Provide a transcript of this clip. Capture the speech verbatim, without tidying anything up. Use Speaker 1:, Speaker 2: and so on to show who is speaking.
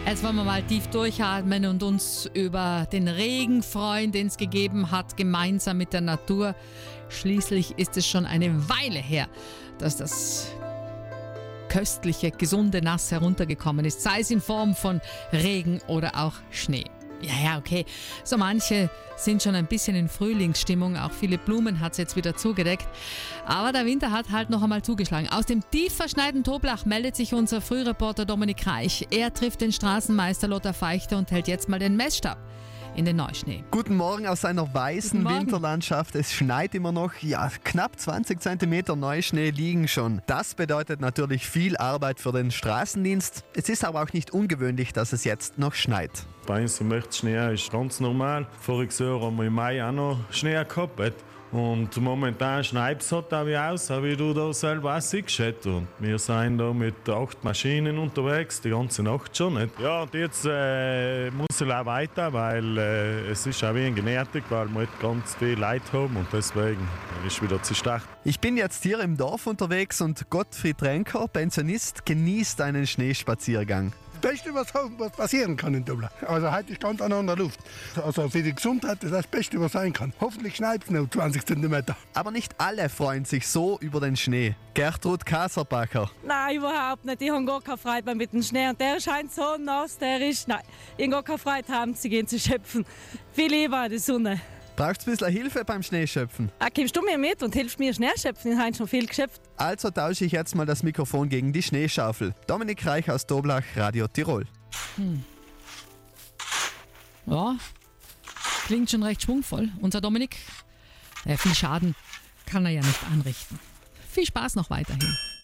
Speaker 1: Jetzt wollen wir mal tief durchatmen und uns über den Regen freuen, den es gegeben hat, gemeinsam mit der Natur. Schließlich ist es schon eine Weile her, dass das köstliche, gesunde Nass heruntergekommen ist, sei es in Form von Regen oder auch Schnee. Ja, ja, okay. So manche sind schon ein bisschen in Frühlingsstimmung. Auch viele Blumen hat es jetzt wieder zugedeckt. Aber der Winter hat halt noch einmal zugeschlagen. Aus dem tief verschneiten Toblach meldet sich unser Frühreporter Dominik Reich. Er trifft den Straßenmeister Lothar Feichter und hält jetzt mal den Messstab in den Neuschnee.
Speaker 2: Guten Morgen aus einer weißen Winterlandschaft. Es schneit immer noch. Ja, knapp zwanzig Zentimeter Neuschnee liegen schon. Das bedeutet natürlich viel Arbeit für den Straßendienst. Es ist aber auch nicht ungewöhnlich, dass es jetzt noch schneit.
Speaker 3: Bei uns im Schnee ist ganz normal. Voriges Jahr haben wir im Mai auch noch Schnee gehabt. Und momentan schneit es halt auch wie aus, wie du da selber auch siehst. Und wir sind da mit acht Maschinen unterwegs, die ganze Nacht schon. Nicht? Ja, und jetzt äh, muss ich auch weiter, weil äh, es ist auch wie genötigt, weil wir ganz viel Leute haben und deswegen ist wieder zu stark.
Speaker 2: Ich bin jetzt hier im Dorf unterwegs und Gottfried Renker, Pensionist, genießt einen Schneespaziergang.
Speaker 4: Das Beste, was, was passieren kann in Dublin. Also heute ist ganz an der Luft. Also für die Gesundheit ist das Beste, was sein kann. Hoffentlich schneit es noch zwanzig Zentimeter.
Speaker 2: Aber nicht alle freuen sich so über den Schnee. Gertrud Kaserbacher.
Speaker 5: Nein, überhaupt nicht. Ich habe gar keine Freude mehr mit dem Schnee. Und der scheint so nass, der ist... Nein, ich habe gar keine Freude haben, sie gehen zu schöpfen. Viel lieber in der Sonne.
Speaker 2: Brauchst du ein bisschen Hilfe beim Schneeschöpfen?
Speaker 5: Ah, kommst du mir mit und hilfst mir Schnee schöpfen? Ich habe schon viel geschöpft.
Speaker 2: Also tausche ich jetzt mal das Mikrofon gegen die Schneeschaufel. Dominik Reich aus Toblach, Radio Tirol.
Speaker 1: Hm. Ja, klingt schon recht schwungvoll. Unser Dominik, äh, viel Schaden kann er ja nicht anrichten. Viel Spaß noch weiterhin.